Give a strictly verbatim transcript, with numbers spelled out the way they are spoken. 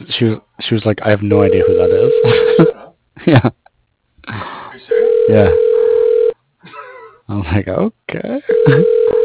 she was she was like, I have no idea who that is. Yeah, Are you serious? yeah. I'm like, okay.